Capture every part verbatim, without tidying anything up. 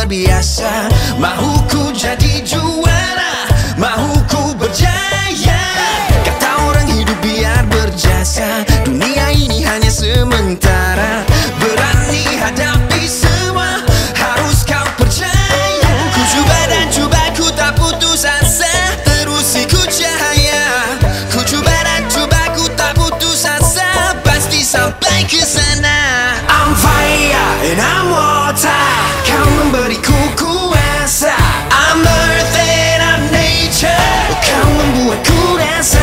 biasa. Mahu ku jadi juara, mahu ku berjaya. Kata orang hidup biar berjasa, dunia ini hanya sementara. Berani hadapi semua, harus kau percaya. Ku cuba dan cuba, ku tak putus asa, terus ikut cahaya. Ku cuba dan cuba, ku tak putus asa, pasti sampai ke sana. I'm fire and I'm water, kau memberiku kuasa. I'm earth and I'm nature, kau membuatku rasa.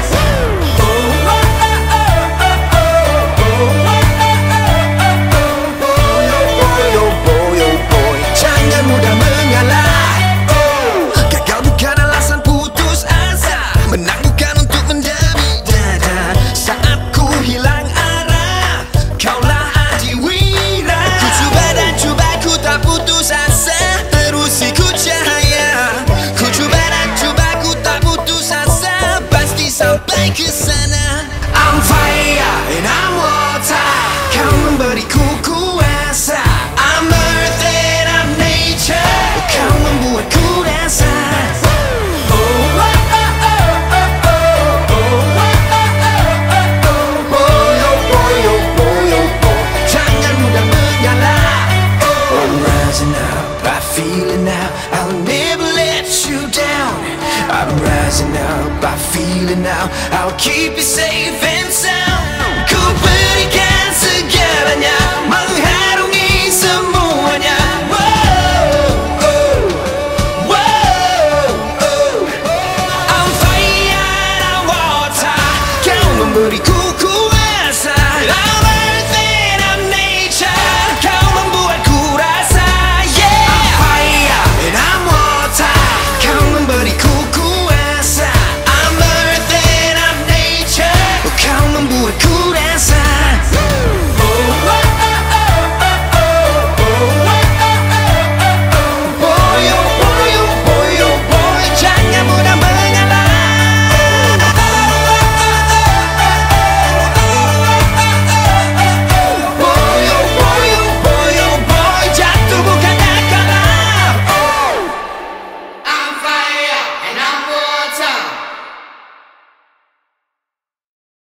Jangan mudah mengalah, gagal bukan alasan putus asa, menang bukan untuk mendami dada. Saat ku hilang arah, kaulah adiwira. Ku cuba dan cuba, ku tak putus asa, terus ikut cahaya. Ku cuba dan cuba, ku tak putus asa, pasti sampai ke sana. I'm fire and I'm water, kau memberiku kuasa. I'm earth and I'm nature, kau membuatku rasa. Jangan mudah mengalah. I'm rising up, I feel it now, I'll never let you down. I'm rising up, I feel it now, I'll keep you safe